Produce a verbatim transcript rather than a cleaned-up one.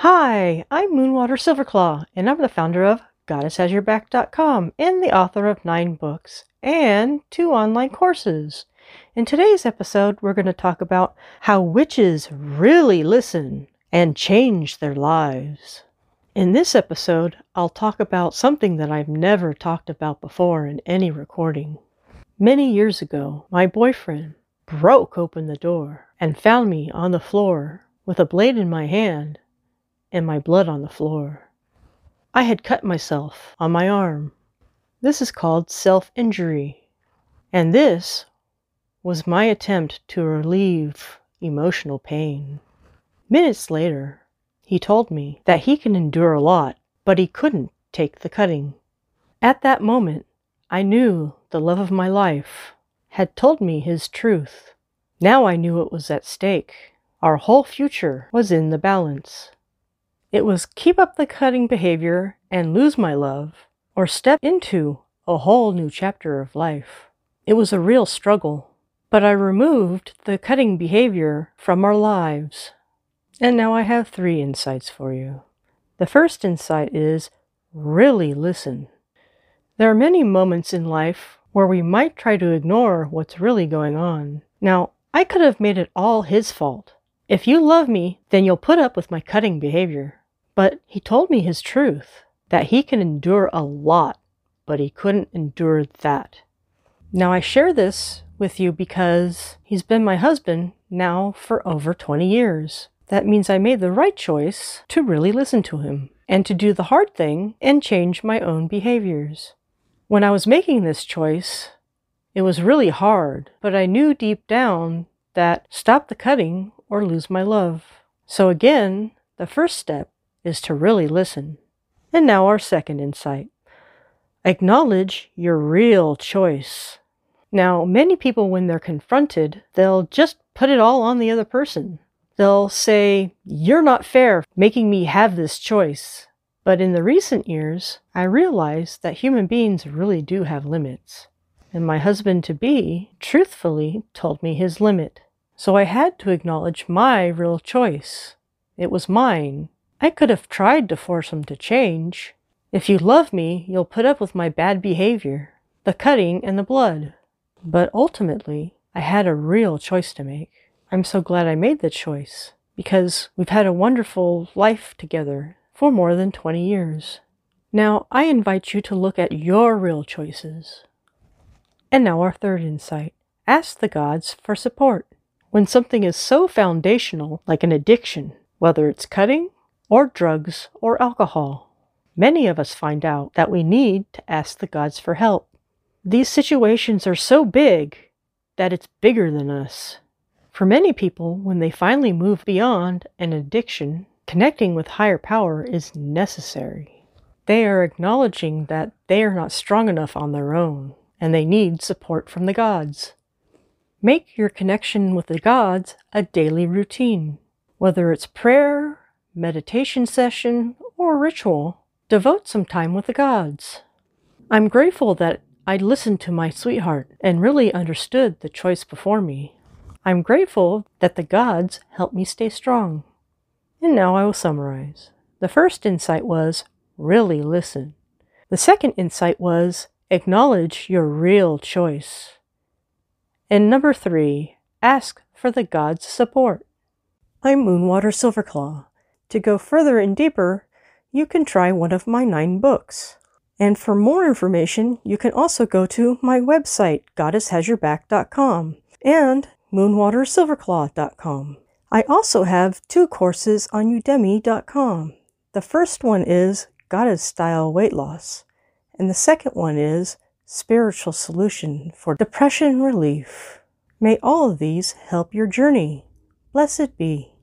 Hi, I'm Moonwater Silverclaw, and I'm the founder of Goddess Has Your Back dot com and the author of nine books and two online courses. In today's episode, we're going to talk about how witches really listen and change their lives. In this episode, I'll talk about something that I've never talked about before in any recording. Many years ago, my boyfriend broke open the door and found me on the floor with a blade in my hand and my blood on the floor. I had cut myself on my arm. This is called self-injury. And this was my attempt to relieve emotional pain. Minutes later, he told me that he can endure a lot, but he couldn't take the cutting. At that moment, I knew the love of my life had told me his truth. Now I knew it was at stake. Our whole future was in the balance. It was keep up the cutting behavior and lose my love, or step into a whole new chapter of life. It was a real struggle, but I removed the cutting behavior from our lives. And now I have three insights for you. The first insight is really listen. There are many moments in life where we might try to ignore what's really going on. Now, I could have made it all his fault. If you love me, then you'll put up with my cutting behavior. But he told me his truth, that he can endure a lot, but he couldn't endure that. Now I share this with you because he's been my husband now for over twenty years. That means I made the right choice to really listen to him and to do the hard thing and change my own behaviors. When I was making this choice, it was really hard, but I knew deep down that stop the cutting or lose my love. So again, the first step is to really listen. And now our second insight. Acknowledge your real choice. Now, many people, when they're confronted, they'll just put it all on the other person. They'll say, "You're not fair making me have this choice." But in the recent years, I realized that human beings really do have limits. And my husband-to-be truthfully told me his limit. So I had to acknowledge my real choice. It was mine. I could have tried to force him to change. If you love me, you'll put up with my bad behavior, the cutting and the blood. But ultimately, I had a real choice to make. I'm so glad I made the choice, because we've had a wonderful life together for more than twenty years. Now, I invite you to look at your real choices. And now our third insight. Ask the gods for support. When something is so foundational, like an addiction, whether it's cutting, or drugs, or alcohol, many of us find out that we need to ask the gods for help. These situations are so big that it's bigger than us. For many people, when they finally move beyond an addiction, connecting with higher power is necessary. They are acknowledging that they are not strong enough on their own, and they need support from the gods. Make your connection with the gods a daily routine. Whether it's prayer, meditation session, or ritual, devote some time with the gods. I'm grateful that I listened to my sweetheart and really understood the choice before me. I'm grateful that the gods helped me stay strong. And now I will summarize. The first insight was, really listen. The second insight was, acknowledge your real choice. And number three, ask for the gods' support. I'm Moonwater Silverclaw. To go further and deeper, you can try one of my nine books. And for more information, you can also go to my website, Goddess Has Your Back dot com, and Moonwater Silverclaw dot com. I also have two courses on Udemy dot com. The first one is Goddess Style Weight Loss, and the second one is Spiritual Solution for Depression Relief. May all of these help your journey. Blessed be.